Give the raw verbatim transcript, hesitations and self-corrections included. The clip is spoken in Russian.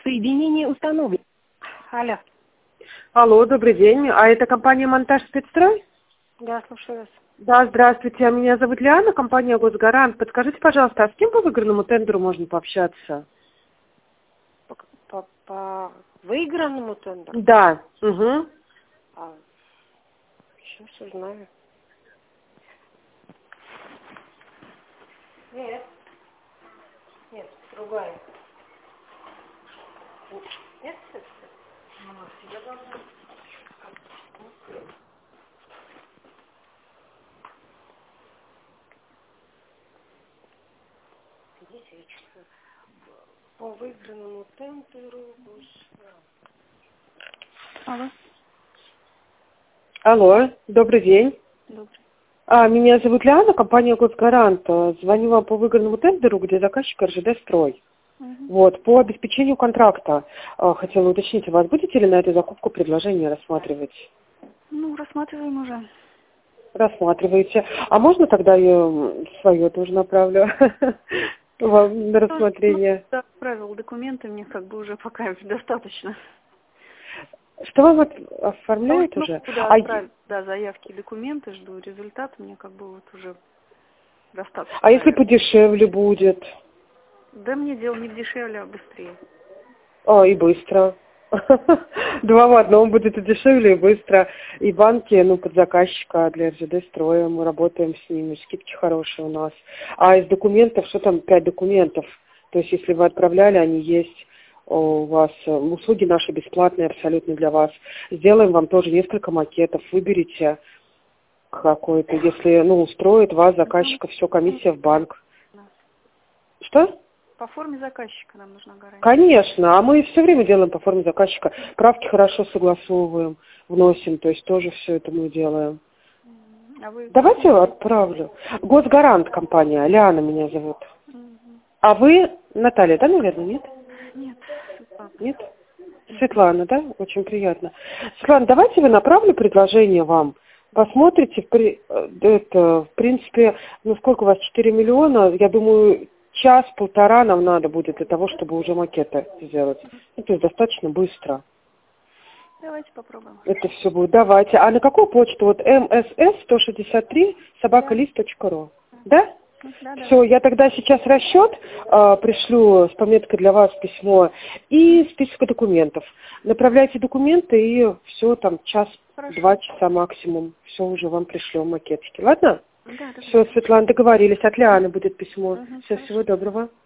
Соединение установлено. Алло. Алло, добрый день. А это компания «Монтаж Спецстрой»? Да, слушаю вас. Да, здравствуйте. Меня зовут Лиана, компания «Госгарант». Подскажите, пожалуйста, а с кем по выигранному тендеру можно пообщаться? По, по, по выигранному тендеру? Да. Угу. А, сейчас узнаю. Нет. Нет, другая. Нет, я должна... По выигранному тендеру... Алло. Алло, добрый день. Добрый. А, меня зовут Лиана, компания «Госгарант». Звоню вам по выигранному тендеру, где заказчик эр жэ дэ «Строй». Угу. Вот, по обеспечению контракта. А, хотела уточнить, у вас будете ли на эту закупку предложение рассматривать? Ну, рассматриваем уже. Рассматриваете. А можно тогда я свое тоже направлю вам на рассмотрение? Я отправил документы, мне как бы уже пока достаточно. Что вам от- оформляют Ну, уже? куда А, отправить, да, заявки, документы, жду результат, мне как бы вот уже достаточно. а если наверное. подешевле будет? Да мне дело не дешевле, а быстрее. А, и быстро. Два в одном будет и дешевле, и быстро. И банки, ну, под заказчика для эр жэ дэ «Строя», мы работаем с ними, скидки хорошие у нас. А из документов, что там, пять документов? То есть, если вы отправляли, они есть у вас. Услуги наши бесплатные абсолютно для вас. Сделаем вам тоже несколько макетов, выберите какой-то, если, ну, устроит вас, заказчика, все, комиссия в банк. Что? По форме заказчика нам нужна гарантия. Конечно, а мы все время делаем по форме заказчика. Правки хорошо согласовываем, вносим, то есть тоже все это мы делаем. А вы... Давайте я отправлю. Госгарант компания, Лиана меня зовут. Мгм. А вы Наталья, да, наверное, нет? Нет, Светлана. Нет? Светлана, да? Очень приятно. Светлана, давайте я направлю предложение вам. Посмотрите, в при- э, это, в принципе, ну сколько у вас, четыре миллиона, я думаю, час-полтора нам надо будет для того, чтобы уже макеты сделать. Ну, то есть достаточно быстро. Давайте попробуем. Это все будет. Давайте. А на какую почту? Вот эм эс эс сто шестьдесят три собака лист точка ру. Да? Да, Все, я тогда сейчас расчет э, пришлю с пометкой для вас письмо и список документов. Направляйте документы и все там час-два часа максимум. Все уже вам пришлем макетики. Ладно? Да, да. Все, Светлана, договорились. От Лианы будет письмо. Угу, Все, всего доброго.